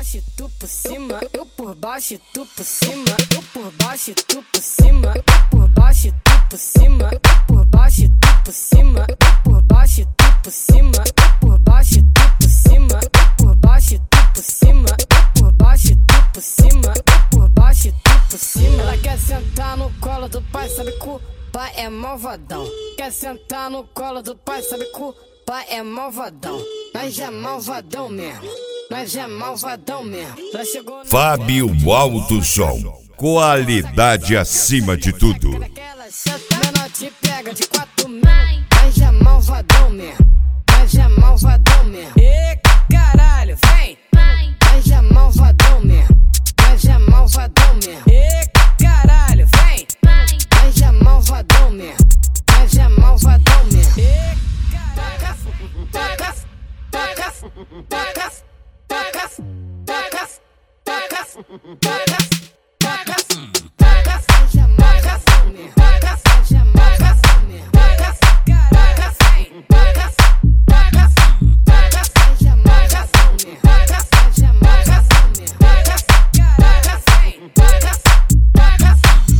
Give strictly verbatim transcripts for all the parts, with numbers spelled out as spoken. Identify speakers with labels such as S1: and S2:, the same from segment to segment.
S1: baixo e tu por cima, eu por baixo e tu por cima, eu por baixo e tu por cima, eu por baixo e tu por cima, eu por baixo e tu por cima, eu por baixo e tu por cima, eu por baixo e tu por cima, eu por baixo e tu por cima, eu por baixo e tu por cima, eu por baixo e tu por cima. Ela quer sentar no colo do pai, sabe que o pai é malvadão. Quer sentar no colo do pai, sabe que o pai é malvadão. Nós é malvadão mesmo, nós é malvadão mesmo. Já chegou no...
S2: Fábio Alto Som, qualidade acima de tudo.
S1: Menor te pega de quatro mil. Nós é malvadão mesmo, nós é malvadão mesmo. E caralho, vem. Nós é malvadão mesmo, nós é malvadão mesmo. E caralho, vem. Nós é malvadão mesmo, nós é malvadão mesmo. E taca, taca, taca, taca, taca, taca, taca, taca, taca, taca, seja malvadão mesmo. Taca, seja malvadão mesmo. Taca, caraca, vem. Taca, taca, taca, seja malvadão mesmo. Taca, seja malvadão mesmo. Taca, caraca, vem. Taca, taca,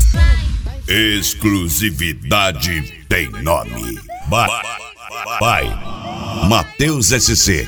S2: Exclusividade tem nome. Vai, vai, Matheus S C.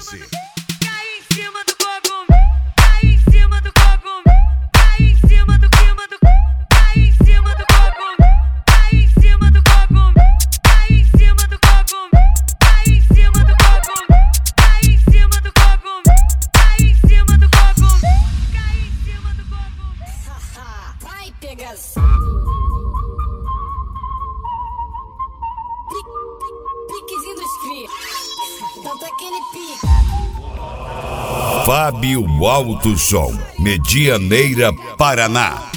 S1: Piquezinho dos cria. Tanto aquele pique.
S2: Fábio Alto Som, Medianeira, Paraná.